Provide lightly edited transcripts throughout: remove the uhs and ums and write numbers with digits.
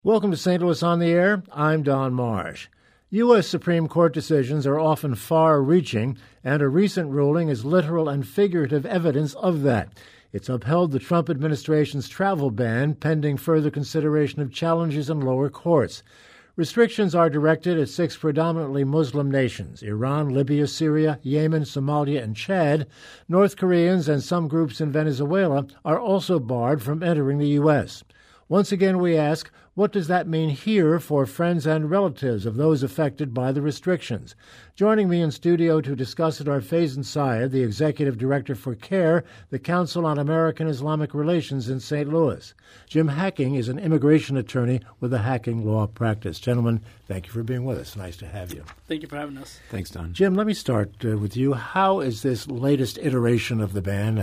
Welcome to St. Louis on the Air. I'm Don Marsh. U.S. Supreme Court decisions are often far-reaching, and a recent ruling is literal and figurative evidence of that. It's upheld the Trump administration's travel ban pending further consideration of challenges in lower courts. Restrictions are directed at 6 predominantly Muslim nations: Iran, Libya, Syria, Yemen, Somalia, and Chad. North Koreans and some groups in Venezuela are also barred from entering the U.S. Once again, we ask, what does that mean here for friends and relatives of those affected by the restrictions? Joining me in studio to discuss it are Faizan Syed, the Executive Director for CARE, the Council on American Islamic Relations in St. Louis. Jim Hacking is an immigration attorney with the Hacking Law Practice. Gentlemen, thank you for being with us. Nice to have you. Thank you for having us. Thanks, Don. Jim, let me start with you. How is this latest iteration of the ban,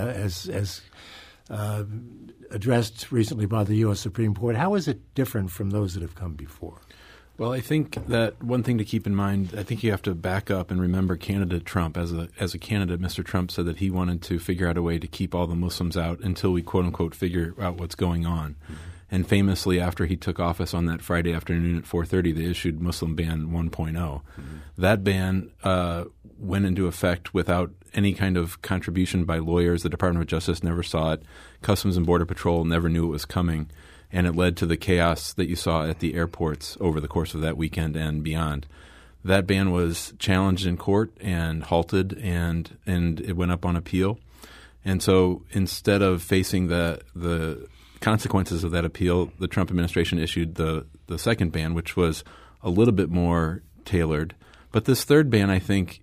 addressed recently by the U.S. Supreme Court, how is it different from those that have come before? Well, I think that one thing to keep in mind, I think you have to back up and remember candidate Trump. As a candidate, Mr. Trump said that he wanted to figure out a way to keep all the Muslims out until we, quote unquote, figure out what's going on. Mm-hmm. And famously, after he took office on that Friday afternoon at 4:30, they issued Muslim Ban 1.0. Mm-hmm. That ban went into effect without any kind of contribution by lawyers. The Department of Justice never saw it. Customs and Border Patrol never knew it was coming. And it led to the chaos that you saw at the airports over the course of that weekend and beyond. That ban was challenged in court and halted, and it went up on appeal. And so instead of facing the consequences of that appeal, the Trump administration issued the second ban, which was a little bit more tailored. But this third ban, I think,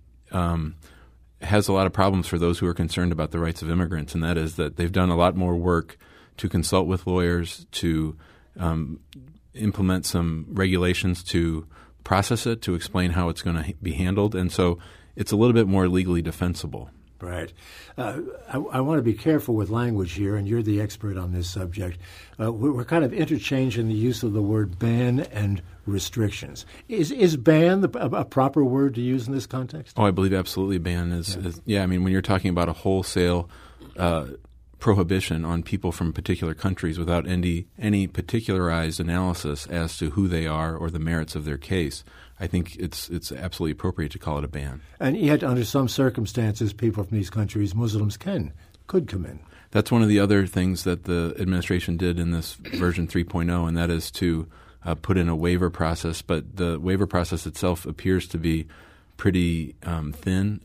has a lot of problems for those who are concerned about the rights of immigrants, and that is that they've done a lot more work to consult with lawyers, to implement some regulations to process it, to explain how it's going to be handled. And so it's a little bit more legally defensible. Right. I want to be careful with language here, and you're the expert on this subject. We're kind of interchanging the use of the word ban and restrictions. Is ban a proper word to use in this context? Oh, I believe absolutely ban is. I mean, when you're talking about a wholesale prohibition on people from particular countries without any particularized analysis as to who they are or the merits of their case, I think it's absolutely appropriate to call it a ban. And yet, under some circumstances, people from these countries, Muslims, could come in. That's one of the other things that the administration did in this version 3.0, and that is to put in a waiver process. But the waiver process itself appears to be pretty thin,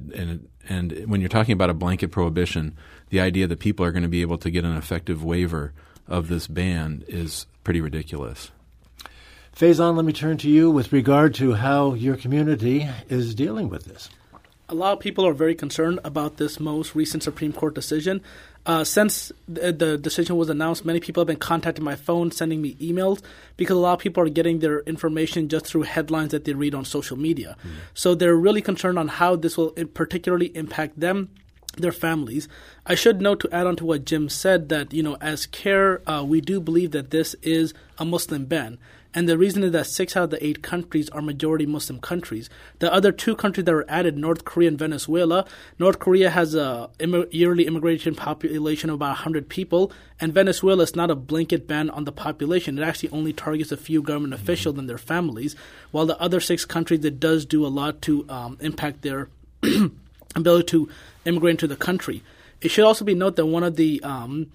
and when you're talking about a blanket prohibition, the idea that people are going to be able to get an effective waiver of this ban is pretty ridiculous. Faizan, let me turn to you with regard to how your community is dealing with this. A lot of people are very concerned about this most recent Supreme Court decision. Since the decision was announced, many people have been contacting my phone, sending me emails, because a lot of people are getting their information just through headlines that they read on social media. Mm. So they're really concerned on how this will particularly impact them, their families. I should note, to add on to what Jim said, that as CARE, we do believe that this is a Muslim ban. And the reason is that 6 out of the 8 countries are majority Muslim countries. The other 2 countries that were added, North Korea and Venezuela. North Korea has a yearly immigration population of about 100 people, and Venezuela is not a blanket ban on the population. It actually only targets a few government officials and their families, while the other 6 countries, it does do a lot to impact their ability to immigrate into the country. It should also be noted that one of the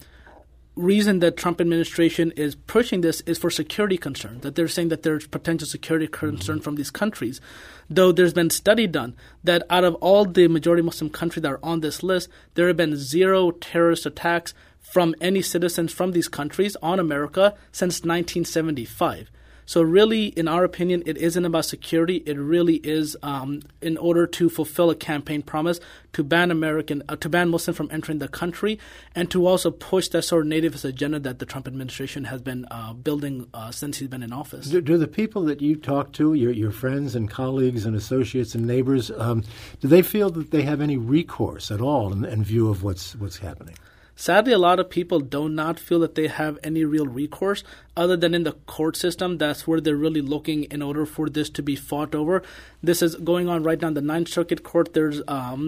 reason that Trump administration is pushing this is for security concerns, that they're saying that there's potential security concern from these countries. Though there's been study done that out of all the majority Muslim countries that are on this list, there have been 0 terrorist attacks from any citizens from these countries on America since 1975. So really, in our opinion, it isn't about security. It really is in order to fulfill a campaign promise to ban Muslims from entering the country, and to also push that sort of nativist agenda that the Trump administration has been building since he's been in office. Do the people that you talk to, your friends and colleagues and associates and neighbors, do they feel that they have any recourse at all in view of what's happening? Sadly, a lot of people do not feel that they have any real recourse other than in the court system. That's where they're really looking in order for this to be fought over. This is going on right now in the Ninth Circuit Court. There's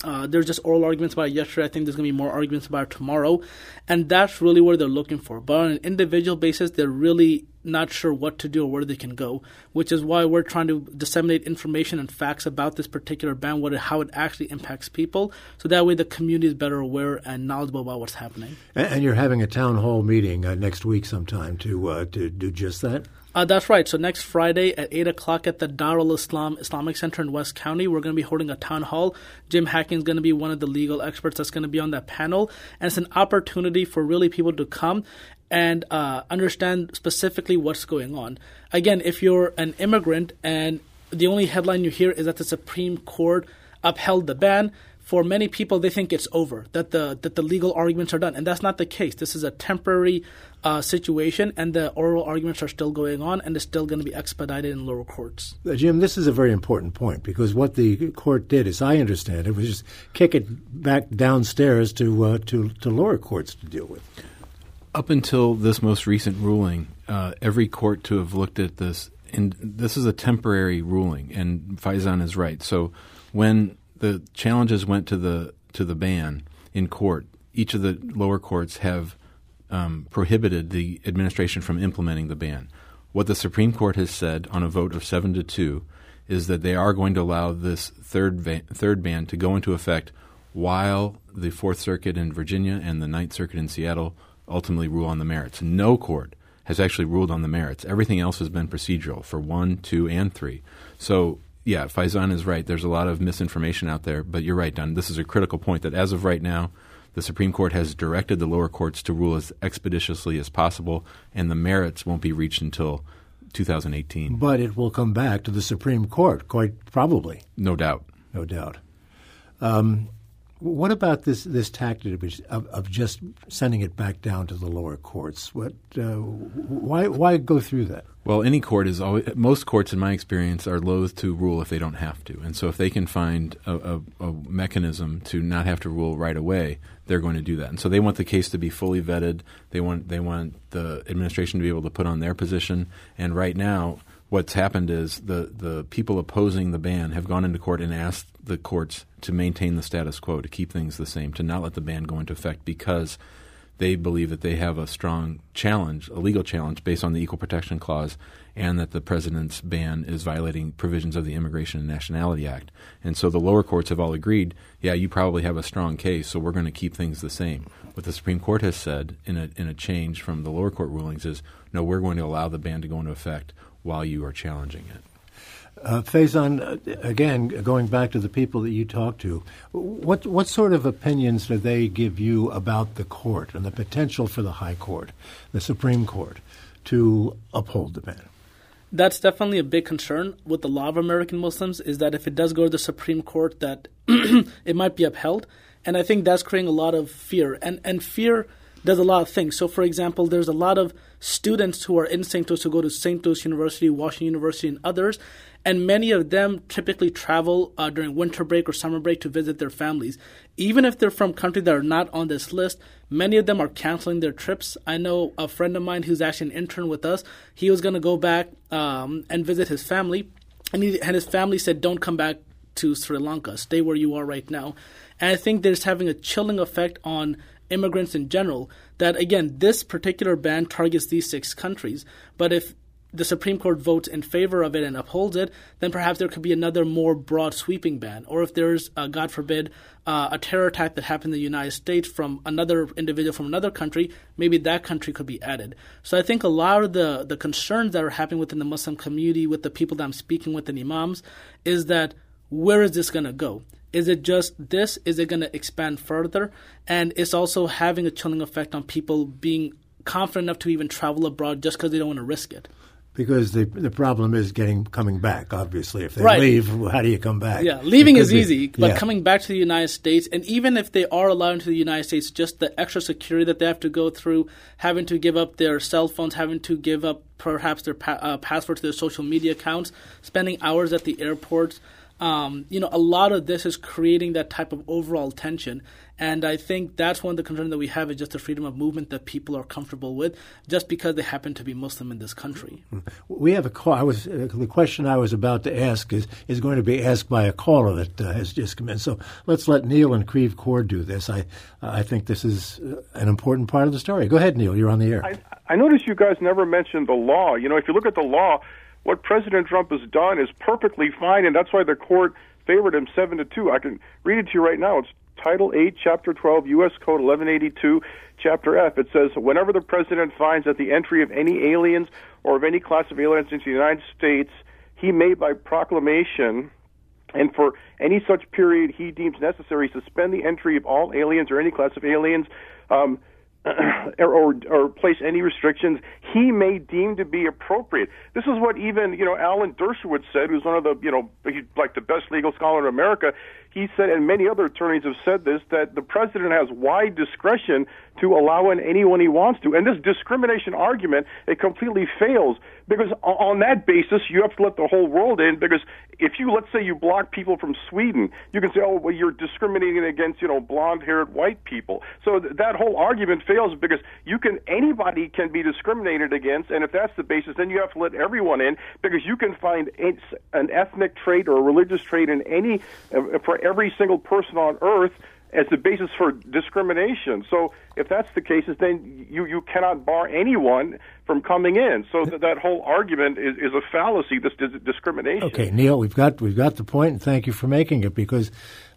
There's just oral arguments about it yesterday. I think there's going to be more arguments about it tomorrow. And that's really what they're looking for. But on an individual basis, they're really not sure what to do or where they can go, which is why we're trying to disseminate information and facts about this particular ban, how it actually impacts people, so that way the community is better aware and knowledgeable about what's happening. And you're having a town hall meeting next week sometime to do just that? That's right. So next Friday at 8 o'clock at the Darul Islam Islamic Center in West County, we're going to be holding a town hall. Jim Hacking is going to be one of the legal experts that's going to be on that panel. And it's an opportunity for really people to come and understand specifically what's going on. Again, if you're an immigrant and the only headline you hear is that the Supreme Court upheld the ban, for many people, they think it's over, that the legal arguments are done. And that's not the case. This is a temporary situation, and the oral arguments are still going on, and it's still going to be expedited in lower courts. Jim, this is a very important point, because what the court did, as I understand it, was just kick it back downstairs to lower courts to deal with. Up until this most recent ruling, every court to have looked at this, and this is a temporary ruling, and Faizan is right. So when the challenges went to the ban in court, each of the lower courts have prohibited the administration from implementing the ban. What the Supreme Court has said on a vote of 7-2 is that they are going to allow this third ban to go into effect while the Fourth Circuit in Virginia and the Ninth Circuit in Seattle ultimately rule on the merits. No court has actually ruled on the merits. Everything else has been procedural for 1, 2, and 3. So yeah, Faizan is right. There's a lot of misinformation out there, but you're right, Don. This is a critical point that as of right now, the Supreme Court has directed the lower courts to rule as expeditiously as possible, and the merits won't be reached until 2018. But it will come back to the Supreme Court, quite probably. No doubt. No doubt. What about this tactic of just sending it back down to the lower courts? Why go through that? Well, most courts, in my experience, are loath to rule if they don't have to. And so if they can find a mechanism to not have to rule right away, they're going to do that. And so they want the case to be fully vetted. They want the administration to be able to put on their position. And right now, what's happened is the people opposing the ban have gone into court and asked the courts to maintain the status quo, to keep things the same, to not let the ban go into effect, because they believe that they have a strong challenge, a legal challenge, based on the Equal Protection Clause, and that the president's ban is violating provisions of the Immigration and Nationality Act. And so the lower courts have all agreed, yeah, you probably have a strong case, so we're going to keep things the same. What the Supreme Court has said in a change from the lower court rulings is, no, we're going to allow the ban to go into effect while you are challenging it. Faizan, again, going back to the people that you talk to, what sort of opinions do they give you about the court and the potential for the High Court, the Supreme Court, to uphold the ban? That's definitely a big concern with a lot of American Muslims, is that if it does go to the Supreme Court, that it might be upheld. And I think that's creating a lot of fear. And fear does a lot of things. So, for example, there's a lot of students who are in St. Louis who go to St. Louis University, Washington University, and others, and many of them typically travel during winter break or summer break to visit their families. Even if they're from countries that are not on this list, many of them are canceling their trips. I know a friend of mine who's actually an intern with us. He was going to go back and visit his family, and his family said, don't come back to Sri Lanka. Stay where you are right now. And I think there's having a chilling effect on immigrants in general, that, again, this particular ban targets these 6 countries. But if the Supreme Court votes in favor of it and upholds it, then perhaps there could be another more broad sweeping ban. Or if there's, God forbid, a terror attack that happened in the United States from another individual from another country, maybe that country could be added. So I think a lot of the concerns that are happening within the Muslim community with the people that I'm speaking with and imams is that, where is this going to go? Is it just this? Is it going to expand further? And it's also having a chilling effect on people being confident enough to even travel abroad just because they don't want to risk it. Because the problem is coming back, obviously. If they right. leave, how do you come back? Yeah, leaving is easy, but coming back to the United States, and even if they are allowed into the United States, just the extra security that they have to go through, having to give up their cell phones, having to give up perhaps their password to their social media accounts, spending hours at the airports, a lot of this is creating that type of overall tension. And I think that's one of the concerns that we have is just the freedom of movement that people are comfortable with just because they happen to be Muslim in this country. We have a call. The question I was about to ask is going to be asked by a caller that has just come in. So let's let Neil in Creve Coeur do this. I think this is an important part of the story. Go ahead, Neil. You're on the air. I noticed you guys never mentioned the law. If you look at the law, what President Trump has done is perfectly fine, and that's why the court favored him 7-2. I can read it to you right now. It's Title 8, Chapter 12, U.S. Code 1182, Chapter F. It says, whenever the president finds that the entry of any aliens or of any class of aliens into the United States, he may, by proclamation, and for any such period he deems necessary, suspend the entry of all aliens or any class of aliens, or place any restrictions he may deem to be appropriate. This is what even, Alan Dershowitz said, who's one of the, he's like the best legal scholar in America. He said, and many other attorneys have said this, that the president has wide discretion to allow in anyone he wants to. And this discrimination argument, it completely fails because on that basis, you have to let the whole world in because if let's say you block people from Sweden, you can say, oh, well, you're discriminating against, blonde-haired white people. So that whole argument fails because anybody can be discriminated against, and if that's the basis, then you have to let everyone in because you can find an ethnic trait or a religious trait in for every single person on earth as the basis for discrimination. So if that's the case, then you cannot bar anyone from coming in. So that whole argument is a fallacy, this discrimination. Okay, Neil, we've got the point, and thank you for making it, because,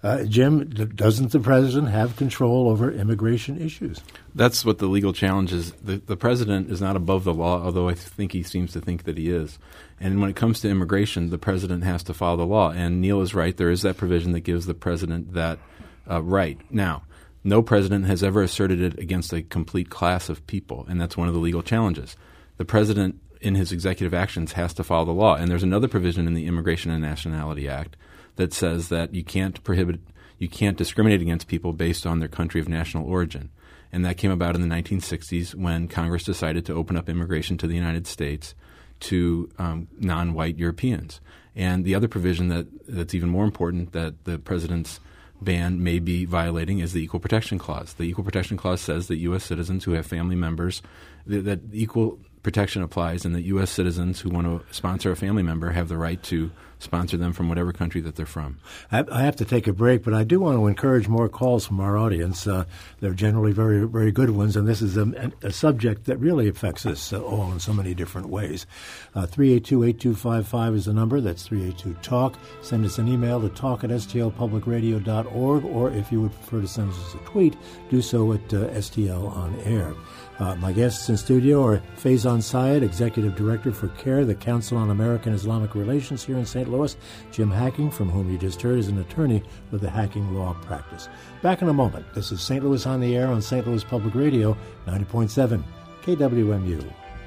Jim, doesn't the president have control over immigration issues? That's what the legal challenge is. The president is not above the law, although I think he seems to think that he is. And when it comes to immigration, the president has to follow the law. And Neil is right. There is that provision that gives the president that right. Now, no president has ever asserted it against a complete class of people, and that's one of the legal challenges. The president, in his executive actions, has to follow the law. And there's another provision in the Immigration and Nationality Act that says that you can't discriminate against people based on their country of national origin. And that came about in the 1960s when Congress decided to open up immigration to the United States to non-white Europeans. And the other provision that's even more important that the president's ban may be violating is the Equal Protection Clause. The Equal Protection Clause says that U.S. citizens who have family members, that equal protection applies, and that U.S. citizens who want to sponsor a family member have the right to sponsor them from whatever country that they're from. I have to take a break, but I do want to encourage more calls from our audience. They're generally very, very good ones, and this is a subject that really affects us all in so many different ways. 382-8255 is the number. That's 382-TALK. Send us an email to talk@stlpublicradio.org, or if you would prefer to send us a tweet, do so at STL on air. My guests in studio are Faison Syed, Executive Director for CARE, the Council on American Islamic Relations here in St. Louis. Jim Hacking, from whom you just heard, is an attorney with the Hacking Law Practice. Back in a moment. This is St. Louis on the Air on St. Louis Public Radio, 90.7 KWMU.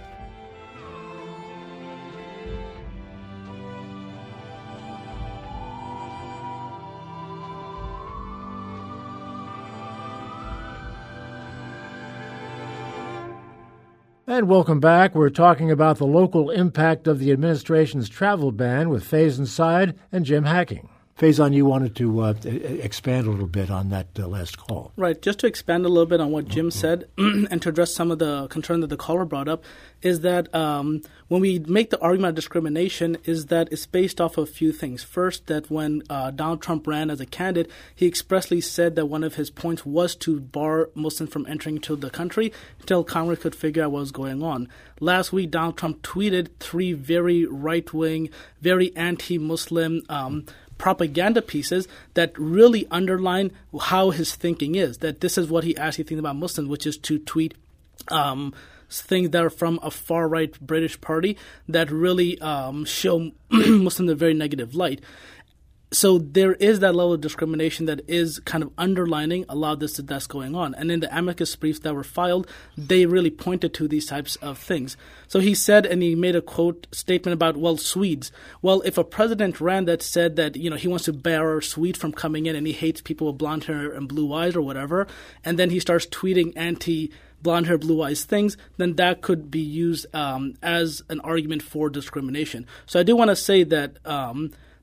And welcome back. We're talking about the local impact of the administration's travel ban with Faison Syed and Jim Hacking. Faison, you wanted to expand a little bit on that last call. Right. Just to expand a little bit on what Jim said and to address some of the concern that the caller brought up is that when we make the argument of discrimination is that it's based off of a few things. First, that when Donald Trump ran as a candidate, he expressly said that one of his points was to bar Muslims from entering into the country until Congress could figure out what was going on. Last week, Donald Trump tweeted 3 very right-wing, very anti-Muslim propaganda pieces that really underline how his thinking is, that this is what he actually thinks about Muslims, which is to tweet things that are from a far-right British party that really show Muslims in a very negative light. So there is that level of discrimination that is kind of underlining a lot of this that's going on. And in the amicus briefs that were filed, they really pointed to these types of things. So he said, and he made a quote statement about, well, Swedes. Well, if a president ran that said that, he wants to bar Swedes from coming in and he hates people with blonde hair and blue eyes or whatever, and then he starts tweeting blonde hair, blue eyes things, then that could be used as an argument for discrimination. So I do want to say that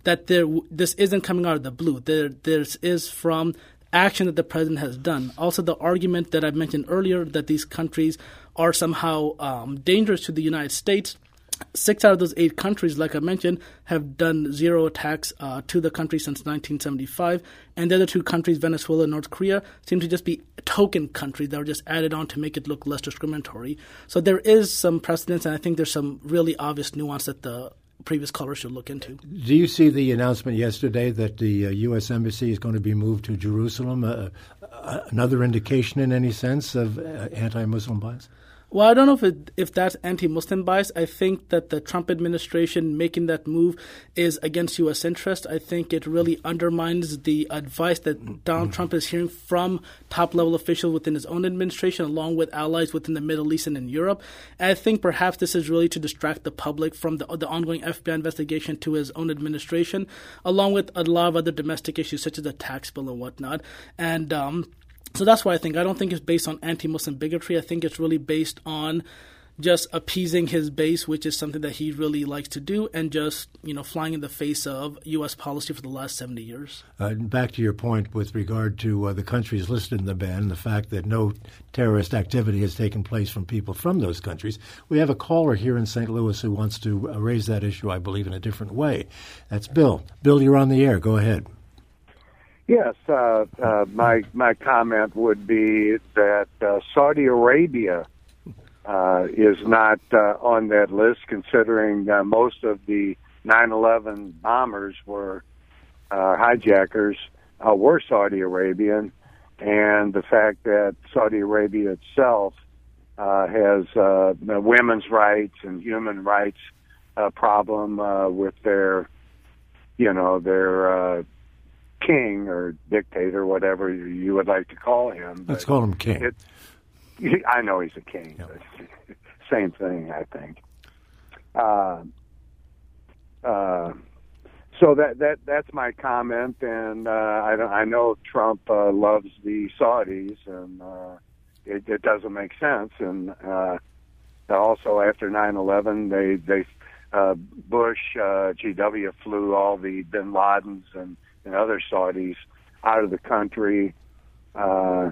that this isn't coming out of the blue. This is from action that the president has done. Also, the argument that I mentioned earlier that these countries are somehow dangerous to the United States. 6 out of those 8 countries, like I mentioned, have done zero attacks to the country since 1975. And the other 2 countries, Venezuela and North Korea, seem to just be token countries that were just added on to make it look less discriminatory. So there is some precedence, and I think there's some really obvious nuance that the previous caller should look into. Do you see the announcement yesterday that the U.S. Embassy is going to be moved to Jerusalem? Another indication in any sense of anti-Muslim bias? Well, I don't know if that's anti-Muslim bias. I think that the Trump administration making that move is against U.S. interest. I think it really undermines the advice that Donald Trump is hearing from top-level officials within his own administration, along with allies within the Middle East and in Europe. And I think perhaps this is really to distract the public from the ongoing FBI investigation to his own administration, along with a lot of other domestic issues such as the tax bill and whatnot. And so that's why I don't think it's based on anti-Muslim bigotry. I think it's really based on just appeasing his base, which is something that he really likes to do, and just, flying in the face of U.S. policy for the last 70 years. Back to your point with regard to the countries listed in the ban, the fact that no terrorist activity has taken place from people from those countries. We have a caller here in St. Louis who wants to raise that issue, I believe, in a different way. That's Bill. Bill, you're on the air. Go ahead. Yes, my comment would be that Saudi Arabia is not on that list, considering most of the 9/11 bombers were hijackers were Saudi Arabian, and the fact that Saudi Arabia itself has women's rights and human rights problem with their king or dictator, whatever you would like to call him. Let's call him king. I know he's a king, but same thing, I think. So that's my comment, and I know Trump loves the Saudis, and it doesn't make sense. And also after 9/11, Bush GW flew all the Bin Ladens and other Saudis out of the country, when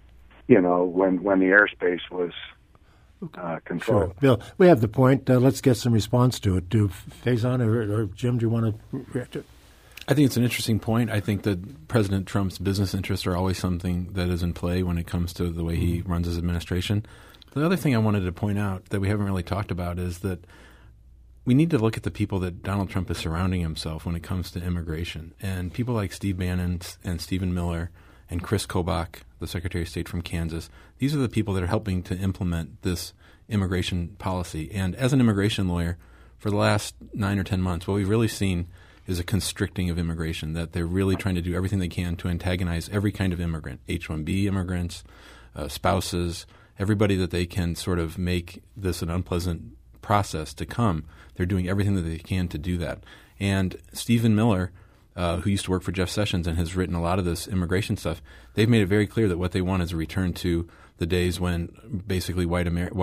the airspace was controlled. Sure. Bill, we have the point. Let's get some response to it. Do Faison or Jim, do you want to react to it? I think it's an interesting point. I think that President Trump's business interests are always something that is in play when it comes to the way he runs his administration. The other thing I wanted to point out that we haven't really talked about is that we need to look at the people that Donald Trump is surrounding himself when it comes to immigration. And people like Steve Bannon and Stephen Miller and Chris Kobach, the Secretary of State from Kansas, these are the people that are helping to implement this immigration policy. And as an immigration lawyer, for the last 9 or 10 months, what we've really seen is a constricting of immigration, that they're really trying to do everything they can to antagonize every kind of immigrant, H-1B immigrants, spouses, everybody that they can sort of make this an unpleasant process to come. They're doing everything that they can to do that. And Stephen Miller, who used to work for Jeff Sessions and has written a lot of this immigration stuff, they've made it very clear that what they want is a return to the days when basically white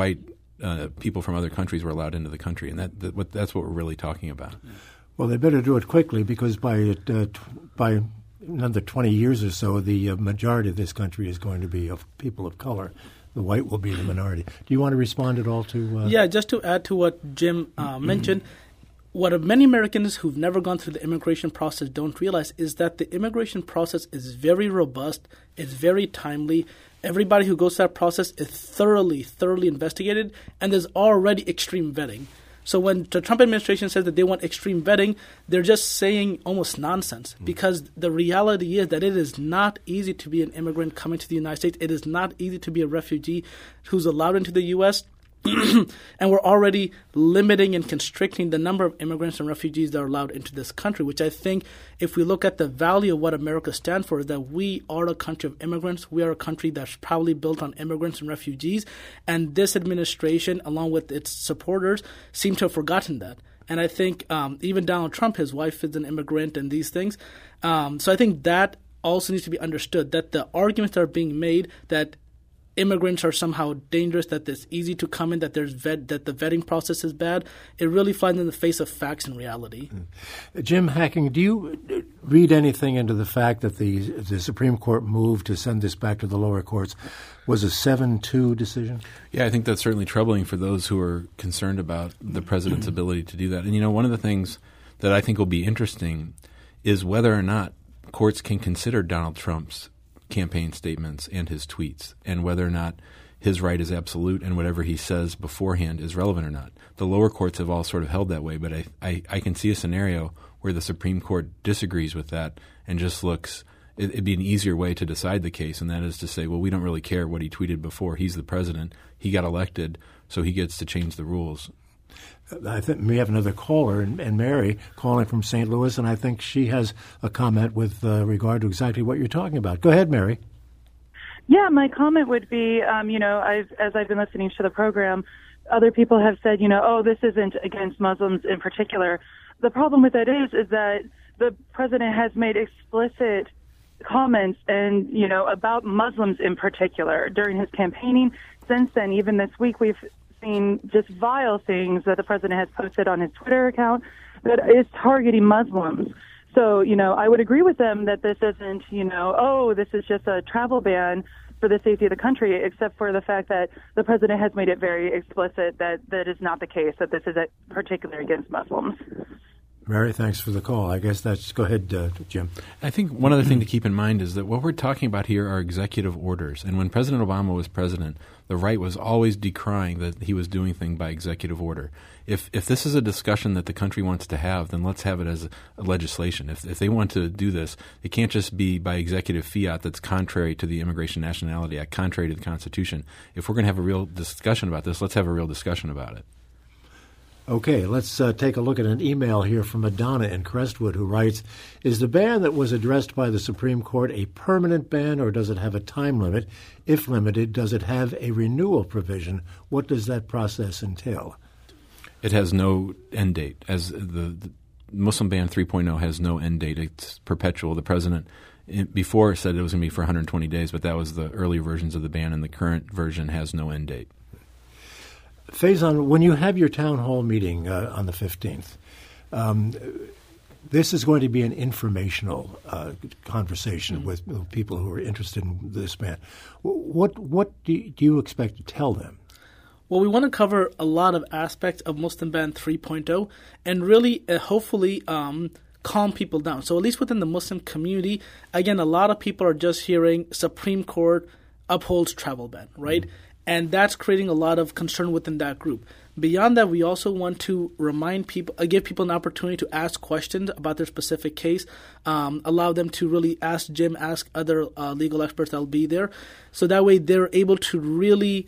people from other countries were allowed into the country. And that's what we're really talking about. Well, they better do it quickly, because by another 20 years or so, the majority of this country is going to be of people of color. The white will be the minority. Do you want to respond at all to? Yeah, just to add to what Jim mentioned, what many Americans who've never gone through the immigration process don't realize is that the immigration process is very robust, it's very timely. Everybody who goes through that process is thoroughly investigated, and there's already extreme vetting. So when the Trump administration says that they want extreme vetting, they're just saying almost nonsense, because the reality is that it is not easy to be an immigrant coming to the United States. It is not easy to be a refugee who's allowed into the U.S., and we're already limiting and constricting the number of immigrants and refugees that are allowed into this country, which I think if we look at the value of what America stands for, is that we are a country of immigrants. We are a country that's probably built on immigrants and refugees. And this administration, along with its supporters, seem to have forgotten that. And I think even Donald Trump, his wife is an immigrant and these things. So I think that also needs to be understood, that the arguments that are being made that immigrants are somehow dangerous, that it's easy to come in, that that the vetting process is bad. It really flies in the face of facts and reality. Jim Hacking, do you read anything into the fact that the Supreme Court move to send this back to the lower courts was a 7-2 decision? Yeah, I think that's certainly troubling for those who are concerned about the president's ability to do that. And, one of the things that I think will be interesting is whether or not courts can consider Donald Trump's campaign statements and his tweets, and whether or not his right is absolute and whatever he says beforehand is relevant or not. The lower courts have all sort of held that way, but I can see a scenario where the Supreme Court disagrees with that and just looks – it'd be an easier way to decide the case, and that is to say, well, we don't really care what he tweeted before. He's the president. He got elected, so he gets to change the rules. I think we have another caller, and Mary calling from St. Louis, and I think she has a comment with regard to exactly what you're talking about. Go ahead, Mary. Yeah, my comment would be, as I've been listening to the program, other people have said, this isn't against Muslims in particular. The problem with that is that the president has made explicit comments and, about Muslims in particular during his campaigning. Since then, even this week, we've seen just vile things that the president has posted on his Twitter account that is targeting Muslims. So, I would agree with them that this isn't, this is just a travel ban for the safety of the country, except for the fact that the president has made it very explicit that that is not the case, that this is particularly against Muslims. Mary, thanks for the call. I guess that's – go ahead, Jim. I think one other thing to keep in mind is that what we're talking about here are executive orders. And when President Obama was president, the right was always decrying that he was doing things by executive order. If this is a discussion that the country wants to have, then let's have it as a legislation. If they want to do this, it can't just be by executive fiat that's contrary to the Immigration Nationality Act, contrary to the Constitution. If we're going to have a real discussion about this, let's have a real discussion about it. Okay, let's take a look at an email here from Adonna in Crestwood who writes, is the ban that was addressed by the Supreme Court a permanent ban or does it have a time limit? If limited, does it have a renewal provision? What does that process entail? It has no end date. As the Muslim ban 3.0 has no end date. It's perpetual. The president before said it was going to be for 120 days, but that was the early versions of the ban, and the current version has no end date. Faison, when you have your town hall meeting on the 15th, this is going to be an informational conversation with people who are interested in this ban. What do you expect to tell them? Well, we want to cover a lot of aspects of Muslim Ban 3.0 and really, hopefully, calm people down. So at least within the Muslim community, again, a lot of people are just hearing Supreme Court upholds travel ban, right? Mm-hmm. And that's creating a lot of concern within that group. Beyond that, we also want to remind people, give people an opportunity to ask questions about their specific case, allow them to really ask Jim, ask other legal experts that will be there. So that way they're able to really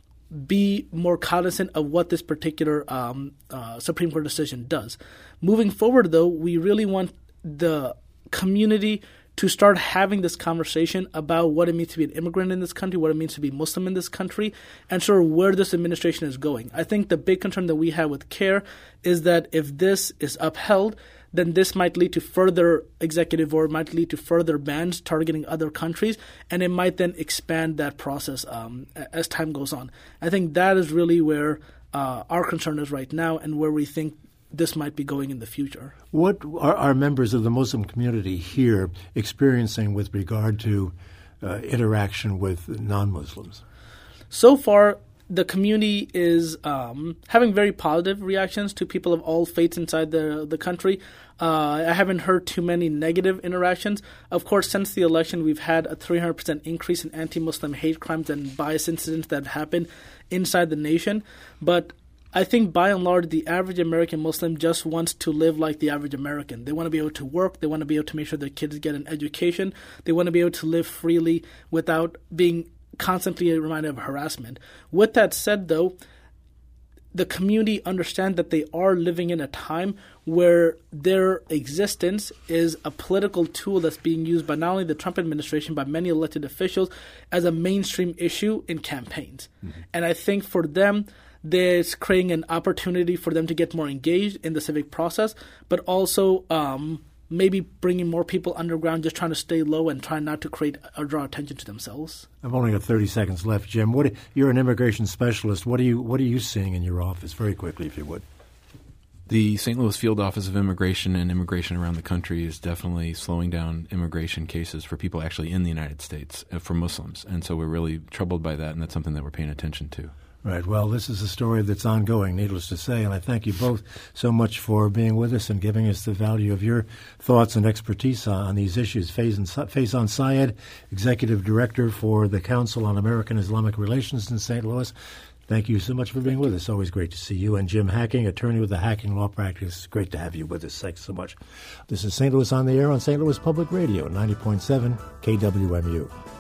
be more cognizant of what this particular Supreme Court decision does. Moving forward, though, we really want the community to start having this conversation about what it means to be an immigrant in this country, what it means to be Muslim in this country, and sort of where this administration is going. I think the big concern that we have with CARE is that if this is upheld, then this might lead to further executive order, might lead to further bans targeting other countries, and it might then expand that process as time goes on. I think that is really where our concern is right now and where we think this might be going in the future. What are members of the Muslim community here experiencing with regard to interaction with non-Muslims? So far, the community is having very positive reactions to people of all faiths inside the country. I haven't heard too many negative interactions. Of course, since the election, we've had a 300% increase in anti-Muslim hate crimes and bias incidents that have happened inside the nation. But I think by and large, the average American Muslim just wants to live like the average American. They want to be able to work. They want to be able to make sure their kids get an education. They want to be able to live freely without being constantly reminded of harassment. With that said, though, the community understand that they are living in a time where their existence is a political tool that's being used by not only the Trump administration, but many elected officials as a mainstream issue in campaigns. Mm-hmm. And I think for them, there's creating an opportunity for them to get more engaged in the civic process, but also maybe bringing more people underground, just trying to stay low and trying not to create or draw attention to themselves. I've only got 30 seconds left, Jim. You're an immigration specialist. What are you seeing in your office? Very quickly, if you would. The St. Louis Field Office of Immigration and immigration around the country is definitely slowing down immigration cases for people actually in the United States, for Muslims. And so we're really troubled by that, and that's something that we're paying attention to. Right. Well, this is a story that's ongoing, needless to say, and I thank you both so much for being with us and giving us the value of your thoughts and expertise on these issues. Faison Syed, Executive Director for the Council on American Islamic Relations in St. Louis. Thank you so much for being with us. Always great to see you. And Jim Hacking, attorney with the Hacking Law Practice. Great to have you with us. Thanks so much. This is St. Louis on the Air on St. Louis Public Radio, 90.7 KWMU.